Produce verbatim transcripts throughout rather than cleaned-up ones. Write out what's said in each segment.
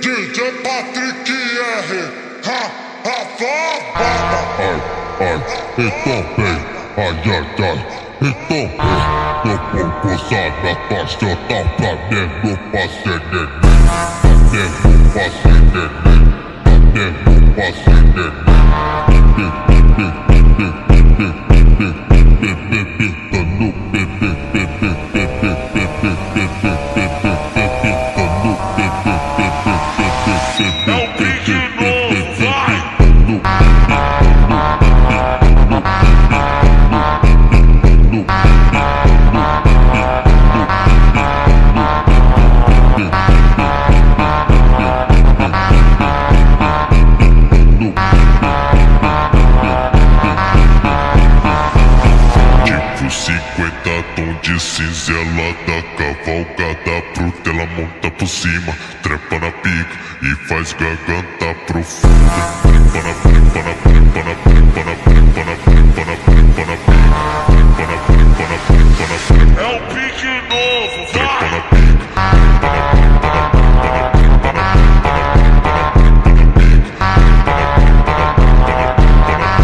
D J Patrick R. Ha, ha, baba. Ai, ai, então vem, ai, ai, ai. Então vem, tô com coçada, tá chotão pra dentro pra ser neném. Pra dentro pra ser neném. Pra dentro pra ser neném. cinquenta tons de cinza, ela dá cavalgada pro tela, monta por cima, trepa na pica e faz garganta profunda. Trepa na, trepa na, trepa na, trepa na, trepa na, trepa na, trepa na pica, trepa na, trepa na, trepa na, trepa. É o pique novo, vai! Trepa na pica, trepa na, trepa na, trepa na, trepa na, trepa na, trepa na, trepa na pica, trepa na, trepa na, trepa na, trepa na,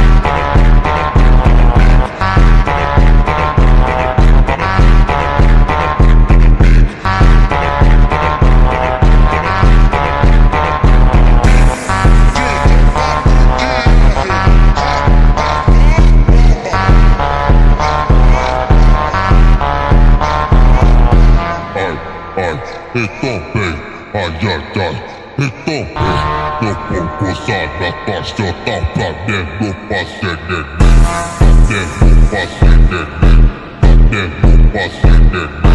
então vem, ai, ai, ai. Então vem, tô com coçada, tá chotão pra dentro pra ser neném. Pra dentro pra ser neném. Pra dentro pra ser neném.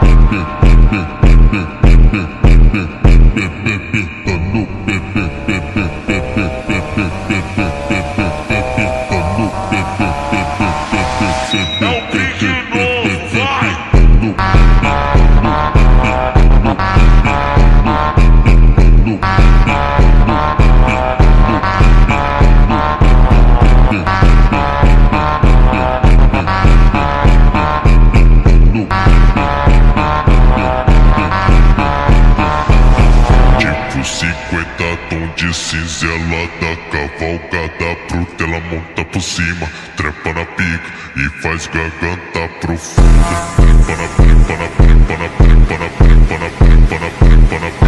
cinquenta tons de cinza, ela dá cavalgada pro tela, monta por cima, trepa na pica e faz garganta profunda. Trepa na, trepa na, trepa na, trepa na, trepa na, trepa na, trepa na, trepa na